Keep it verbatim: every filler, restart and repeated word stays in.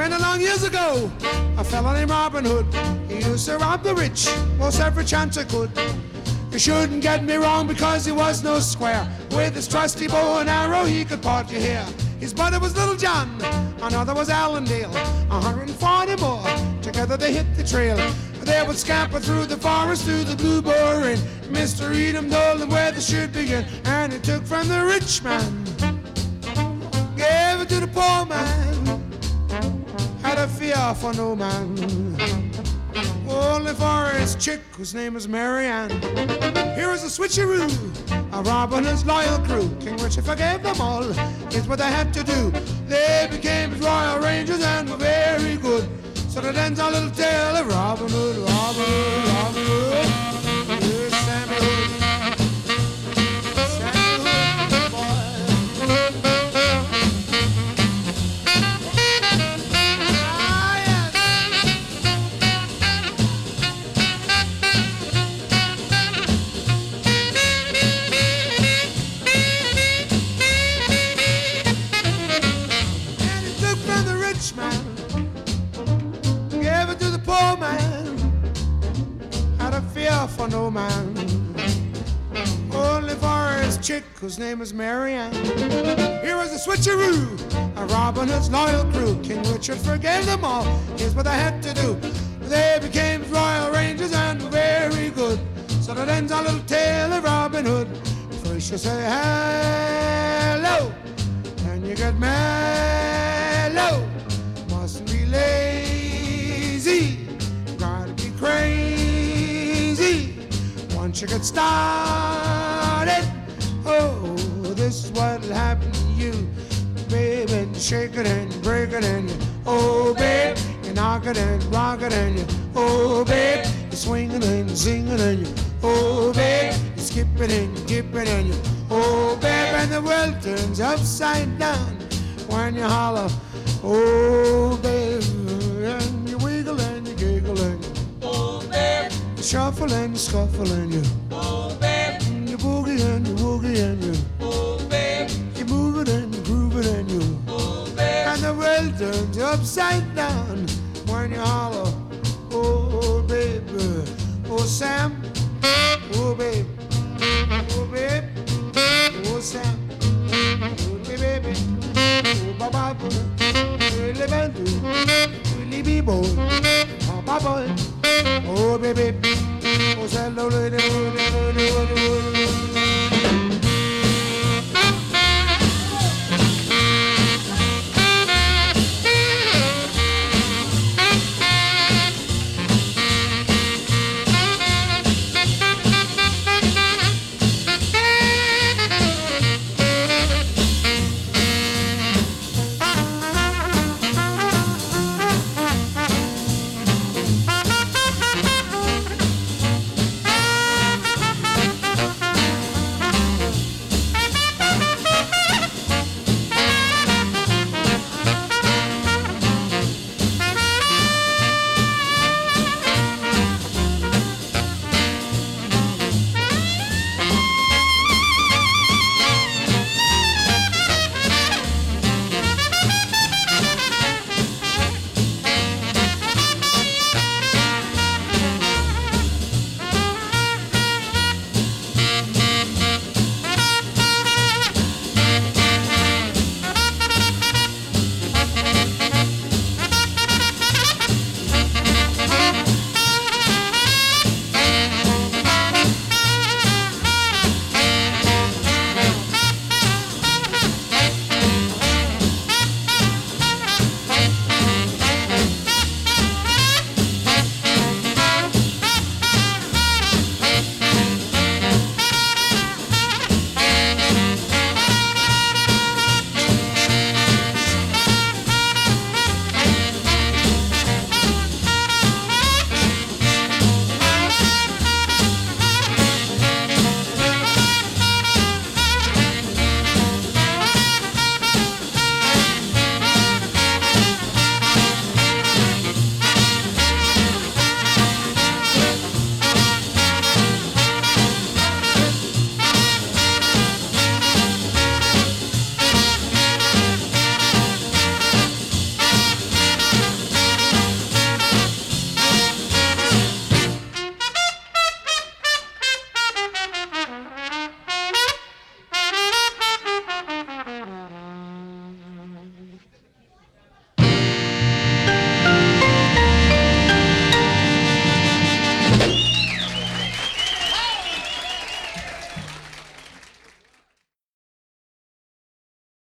When long years ago, a fella named Robin Hood, he used to rob the rich most every chance he could. You shouldn't get me wrong because he was no square. With his trusty bow and arrow he could part your hair. His brother was Little John, another was Allendale, a hundred and forty more, together they hit the trail. They would scamper through the forest, through the blue boar, and Mister Edom told them where they should begin. And he took from the rich man, gave it to the poor man, had a fear for no man, only for his chick whose name was Marianne. Here is a switcheroo, a Robin Hood's loyal crew. King Richard forgave them all, here's what they had to do. They became his royal rangers and were very good. So that ends our little tale of Robin Hood, Robin Hood, Robin Hood. Here's Sammy Hood, Sammy Hood, boy. Ah, yes. And he took from the rich man, gave it to the poor man, had a fear for no man, only for his chick whose name was Marianne. Here was a switcheroo, a Robin Hood's loyal crew. King Richard forgave them all, here's what they had to do. They became his royal rangers and were very good. So that ends our little tale of Robin Hood. First you say hello, and you get mellow. Mustn't be lazy, gotta be crazy. Once you get started, oh, this is what'll happen to you. Babe, and you shake it and you break it and you, oh babe, you knock it and you rock it and you, oh babe, you swing it and you sing it and you, oh babe, you skip it and you dip it and you, oh babe, and the world turns upside down when you holler, oh babe, and you wiggle and you giggle and you, oh babe, you shuffle and you scuffle and you, oh babe, you boogie and you woogie and you, oh babe, you move it and you groove it and you, oh babe, and the world turns upside down when you holler, oh baby, oh Sam